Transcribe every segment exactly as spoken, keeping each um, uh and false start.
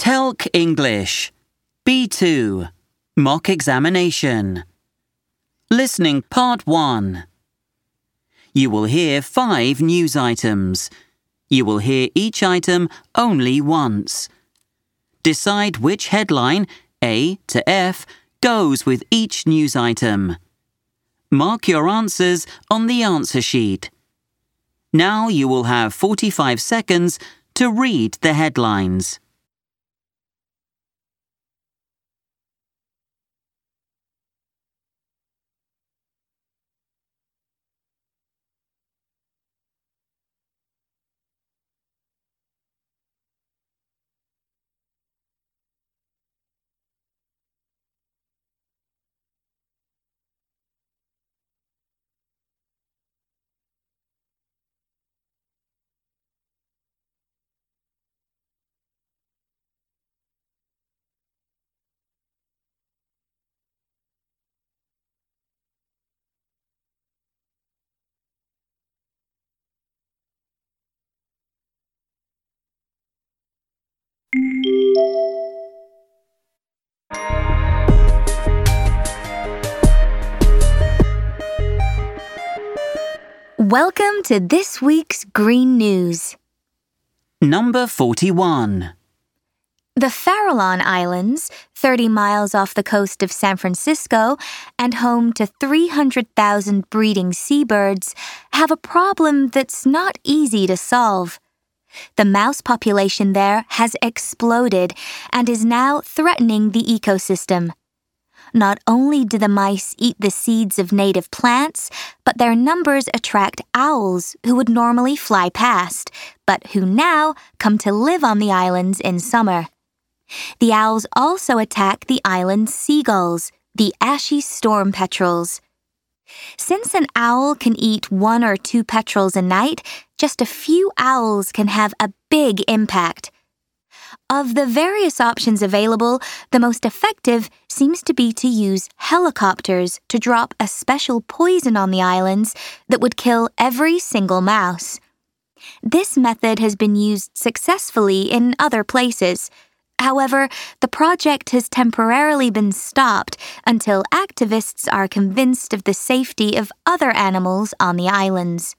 Telc English B two Mock Examination. Listening Part one. You will hear five news items. You will hear each item only once. Decide which headline, A to F, goes with each news item. Mark your answers on the answer sheet. Now you will have forty-five seconds to read the headlines. Welcome to this week's Green News. Number forty-one. The Farallon Islands, thirty miles off the coast of San Francisco and home to three hundred thousand breeding seabirds, have a problem that's not easy to solve. The mouse population there has exploded and is now threatening the ecosystem. Not only do the mice eat the seeds of native plants, but their numbers attract owls who would normally fly past, but who now come to live on the islands in summer. The owls also attack the island's seagulls, the ashy storm petrels. Since an owl can eat one or two petrels a night, just a few owls can have a big impact. Of the various options available, the most effective seems to be to use helicopters to drop a special poison on the islands that would kill every single mouse. This method has been used successfully in other places. However, the project has temporarily been stopped until activists are convinced of the safety of other animals on the islands.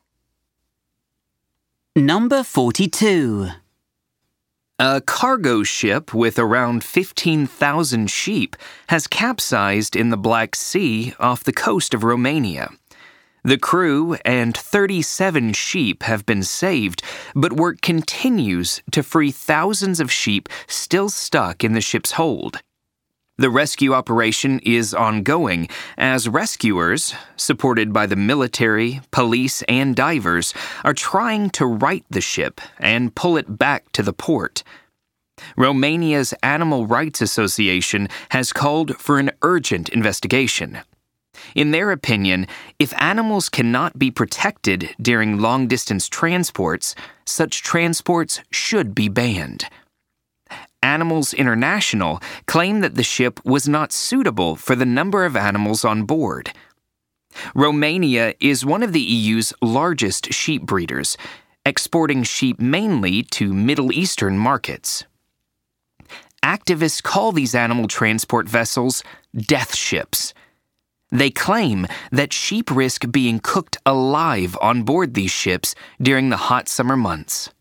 Number forty-two. A cargo ship with around fifteen thousand sheep has capsized in the Black Sea off the coast of Romania. The crew and thirty-seven sheep have been saved, but work continues to free thousands of sheep still stuck in the ship's hold. The rescue operation is ongoing as rescuers, supported by the military, police, and divers, are trying to right the ship and pull it back to the port. Romania's Animal Rights Association has called for an urgent investigation. In their opinion, if animals cannot be protected during long-distance transports, such transports should be banned. Animals International claim that the ship was not suitable for the number of animals on board. Romania is one of the E U's largest sheep breeders, exporting sheep mainly to Middle Eastern markets. Activists call these animal transport vessels death ships. They claim that sheep risk being cooked alive on board these ships during the hot summer months.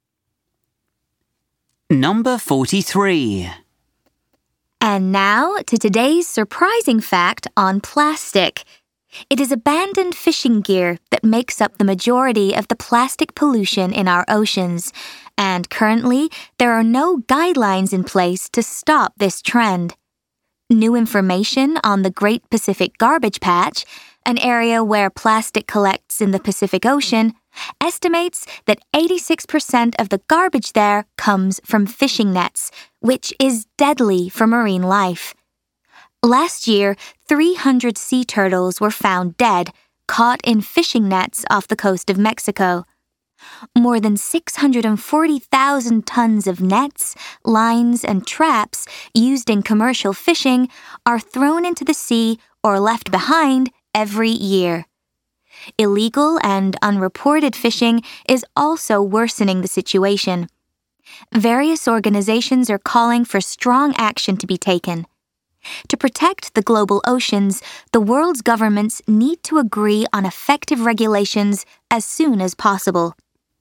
Number forty-three. And now to today's surprising fact on plastic. It is abandoned fishing gear that makes up the majority of the plastic pollution in our oceans, and currently there are no guidelines in place to stop this trend. New information on the Great Pacific Garbage Patch, an area where plastic collects in the Pacific Ocean, estimates that eighty-six percent of the garbage there comes from fishing nets, which is deadly for marine life. Last year, three hundred sea turtles were found dead, caught in fishing nets off the coast of Mexico. More than six hundred forty thousand tons of nets, lines, and traps used in commercial fishing are thrown into the sea or left behind every year. Illegal and unreported fishing is also worsening the situation. Various organizations are calling for strong action to be taken. To protect the global oceans, the world's governments need to agree on effective regulations as soon as possible.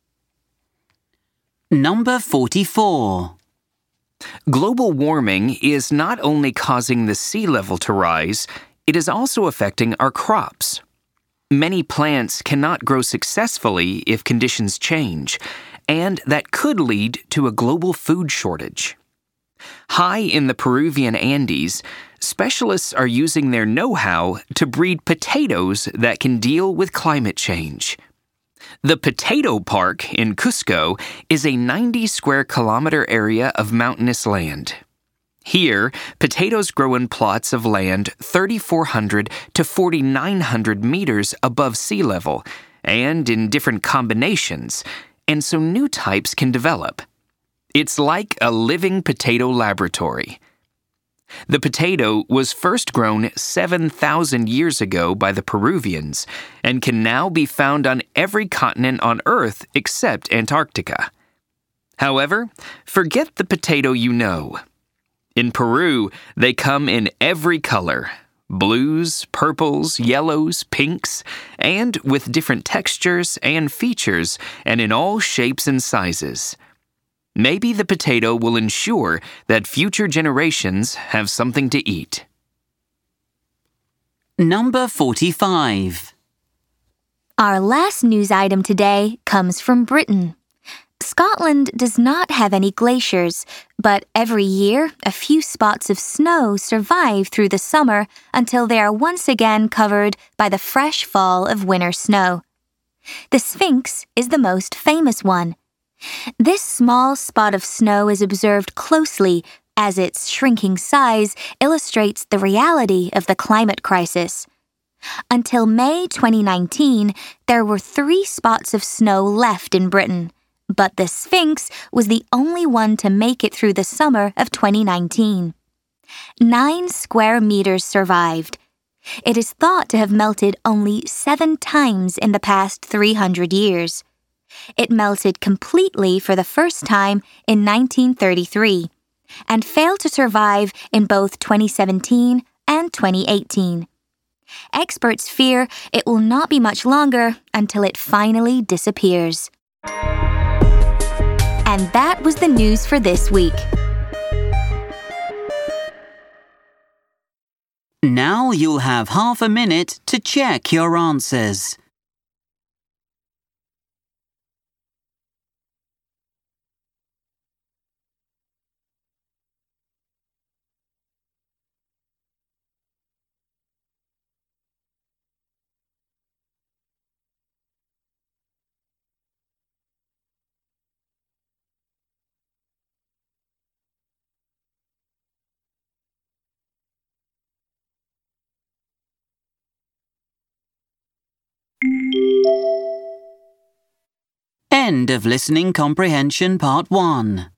Number forty-four. Global warming is not only causing the sea level to rise, it is also affecting our crops. Many plants cannot grow successfully if conditions change, and that could lead to a global food shortage. High in the Peruvian Andes, specialists are using their know-how to breed potatoes that can deal with climate change. The Potato Park in Cusco is a ninety square kilometer area of mountainous land. Here, potatoes grow in plots of land thirty-four hundred to forty-nine hundred meters above sea level, and in different combinations, and so new types can develop. It's like a living potato laboratory. The potato was first grown seven thousand years ago by the Peruvians and can now be found on every continent on Earth except Antarctica. However, forget the potato you know. In Peru, they come in every color: blues, purples, yellows, pinks, and with different textures and features, and in all shapes and sizes. Maybe the potato will ensure that future generations have something to eat. Number forty-five. Our last news item today comes from Britain. Scotland does not have any glaciers, but every year a few spots of snow survive through the summer until they are once again covered by the fresh fall of winter snow. The Sphinx is the most famous one. This small spot of snow is observed closely as its shrinking size illustrates the reality of the climate crisis. Until May twenty nineteen, there were three spots of snow left in Britain, but the Sphinx was the only one to make it through the summer of twenty nineteen. Nine square meters survived. It is thought to have melted only seven times in the past three hundred years. It melted completely for the first time in nineteen thirty-three and failed to survive in both twenty seventeen and twenty eighteen. Experts fear it will not be much longer until it finally disappears. And that was the news for this week. Now you'll have half a minute to check your answers. End of Listening Comprehension Part one.